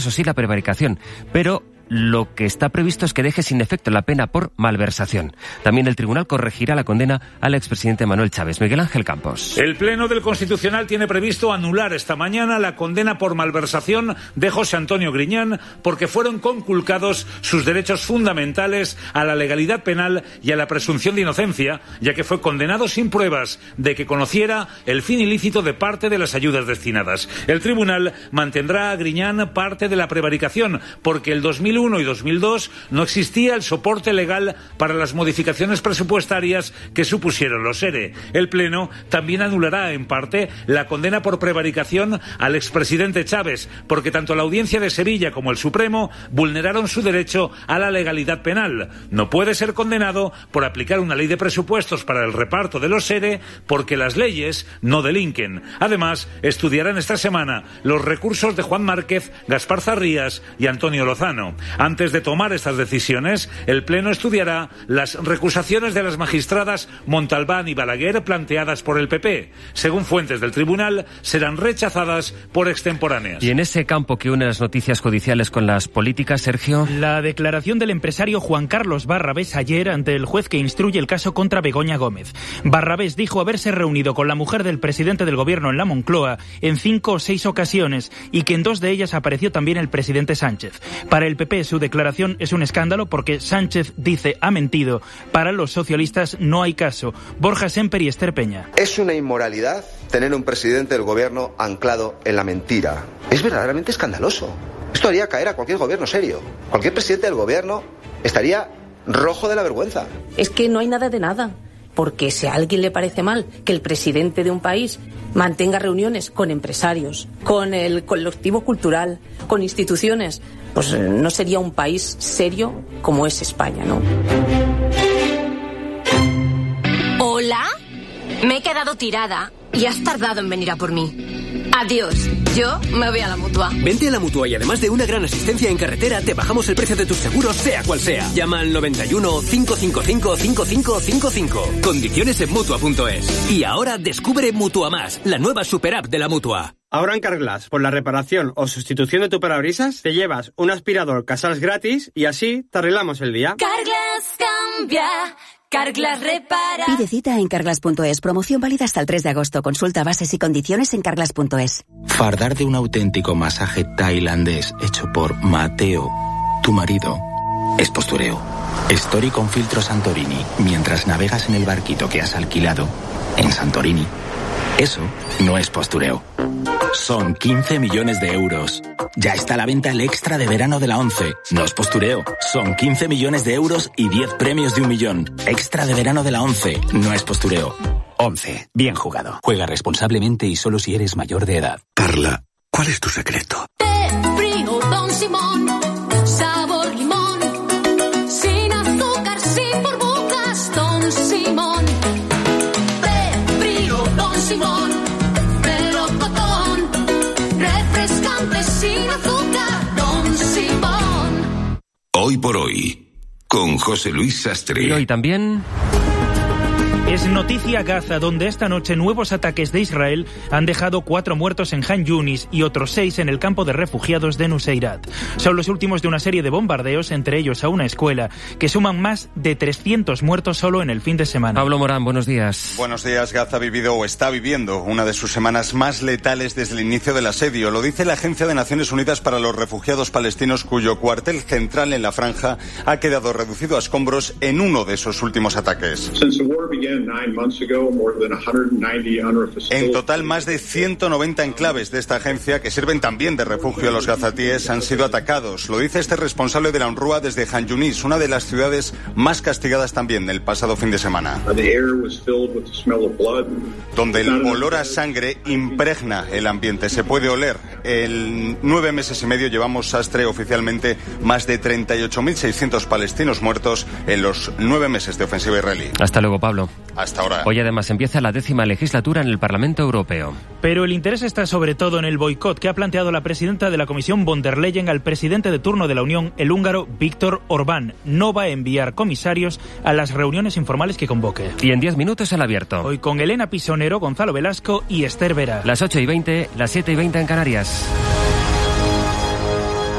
eso sí, la prevaricación, pero lo que está previsto es que deje sin efecto la pena por malversación. También el tribunal corregirá la condena al expresidente Manuel Chávez. Miguel Ángel Campos. El Pleno del Constitucional tiene previsto anular esta mañana la condena por malversación de José Antonio Griñán porque fueron conculcados sus derechos fundamentales a la legalidad penal y a la presunción de inocencia, ya que fue condenado sin pruebas de que conociera el fin ilícito de parte de las ayudas destinadas. El tribunal mantendrá a Griñán parte de la prevaricación porque el 2001 y 2002 no existía el soporte legal para las modificaciones presupuestarias que supusieron los ERE. El Pleno también anulará en parte la condena por prevaricación al expresidente Chávez, porque tanto la Audiencia de Sevilla como el Supremo vulneraron su derecho a la legalidad penal. No puede ser condenado por aplicar una ley de presupuestos para el reparto de los ERE porque las leyes no delinquen. Además, estudiarán esta semana los recursos de Juan Márquez, Gaspar Zarrías y Antonio Lozano. Antes de tomar estas decisiones, el Pleno estudiará las recusaciones de las magistradas Montalbán y Balaguer planteadas por el PP. Según fuentes del tribunal, serán rechazadas por extemporáneas. Y en ese campo que une las noticias judiciales con las políticas, Sergio. La declaración del empresario Juan Carlos Barrabés ayer ante el juez que instruye el caso contra Begoña Gómez. Barrabés dijo haberse reunido con la mujer del presidente del gobierno en la Moncloa en 5 o 6 ocasiones y que en 2 de ellas apareció también el presidente Sánchez. Para el PP su declaración es un escándalo porque Sánchez dice ha mentido. Para los socialistas no hay caso. Borja Semper y Esther Peña. Es una inmoralidad tener un presidente del gobierno anclado en la mentira. Es verdaderamente escandaloso. Esto haría caer a cualquier gobierno serio. Cualquier presidente del gobierno estaría rojo de la vergüenza. Es que no hay nada de nada. Porque si a alguien le parece mal que el presidente de un país mantenga reuniones con empresarios, con el colectivo cultural, con instituciones, pues no sería un país serio como es España, ¿no? ¿Hola? Me he quedado tirada y has tardado en venir a por mí. Adiós, yo me voy a la Mutua. Vente a la Mutua y además de una gran asistencia en carretera, te bajamos el precio de tus seguros, sea cual sea. Llama al 91 555 5555. Condiciones en Mutua.es. Y ahora descubre Mutua Más, la nueva super app de la Mutua. Ahora en Carglass, por la reparación o sustitución de tu parabrisas, te llevas un aspirador Casals gratis y así te arreglamos el día. Carglass cambia. Carglass repara. Pide cita en Carglass.es. Promoción válida hasta el 3 de agosto. Consulta bases y condiciones en Carglass.es. Fardar de un auténtico masaje tailandés hecho por Mateo, tu marido, es postureo. Story con filtro Santorini mientras navegas en el barquito que has alquilado en Santorini. Eso no es postureo. Son 15 millones de euros. Ya está a la venta el extra de verano de la 11. No es postureo. Son 15 millones de euros y 10 premios de 1 millón. Extra de verano de la 11. No es postureo. 11. Bien jugado. Juega responsablemente y solo si eres mayor de edad. Carla, ¿cuál es tu secreto? Frío Don Simón, sabor limón, sin azúcar, sin burbujas, Don Simón. Frío Don Simón, melocotón, refrescante sin azúcar, Don Simón. Hoy por hoy, con José Luis Sastre. Y hoy también... Es noticia Gaza, donde esta noche nuevos ataques de Israel han dejado 4 muertos en Han Yunis y otros 6 en el campo de refugiados de Nuseirat. Son los últimos de una serie de bombardeos, entre ellos a una escuela, que suman más de 300 muertos solo en el fin de semana. Pablo Morán, buenos días. Buenos días. Gaza ha vivido o está viviendo una de sus semanas más letales desde el inicio del asedio. Lo dice la Agencia de Naciones Unidas para los Refugiados Palestinos, cuyo cuartel central en la franja ha quedado reducido a escombros en uno de esos últimos ataques. En total, más de 190 enclaves de esta agencia, que sirven también de refugio a los gazatíes, han sido atacados. Lo dice este responsable de la UNRWA desde Han Yunis, una de las ciudades más castigadas también del pasado fin de semana, donde el olor a sangre impregna el ambiente. Se puede oler. En 9 meses y medio llevamos, Sastre, oficialmente más de 38.600 palestinos muertos en los 9 meses de ofensiva israelí. Hasta luego, Pablo. Hasta ahora. Hoy además empieza la 10ª legislatura en el Parlamento Europeo. Pero el interés está sobre todo en el boicot que ha planteado la presidenta de la Comisión von der Leyen al presidente de turno de la Unión, el húngaro Viktor Orbán. No va a enviar comisarios a las reuniones informales que convoque. Y en 10 minutos el abierto. Hoy con Elena Pisonero, Gonzalo Velasco y Esther Vera. Las 8:20, las 7:20 en Canarias.